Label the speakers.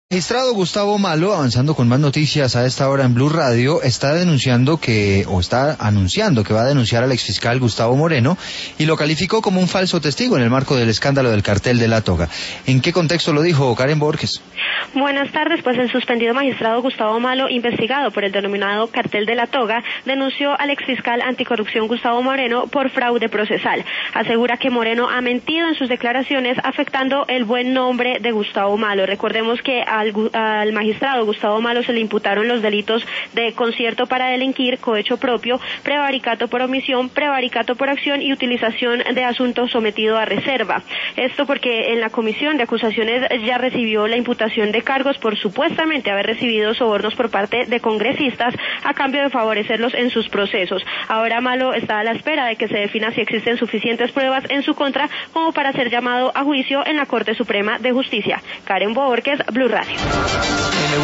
Speaker 1: Magistrado Gustavo Malo, avanzando con más noticias a esta hora en Blue Radio, está anunciando que va a denunciar al exfiscal Gustavo Moreno y lo calificó como un falso testigo en el marco del escándalo del cartel de La Toga. ¿En qué contexto lo dijo Karen Borges?
Speaker 2: Buenas tardes, pues el suspendido magistrado Gustavo Malo, investigado por el denominado cartel de La Toga, denunció al exfiscal anticorrupción Gustavo Moreno por fraude procesal. Asegura que Moreno ha mentido en sus declaraciones, afectando el buen nombre de Gustavo Malo. Recordemos que al magistrado Gustavo Malo se le imputaron los delitos de concierto para delinquir, cohecho propio, prevaricato por omisión, prevaricato por acción y utilización de asunto sometido a reserva. Esto porque en la comisión de acusaciones ya recibió la imputación de cargos por supuestamente haber recibido sobornos por parte de congresistas a cambio de favorecerlos en sus procesos. Ahora Malo está a la espera de que se defina si existen suficientes pruebas en su contra como para ser llamado a juicio en la Corte Suprema de Justicia. Karen Borges, Blue Radio.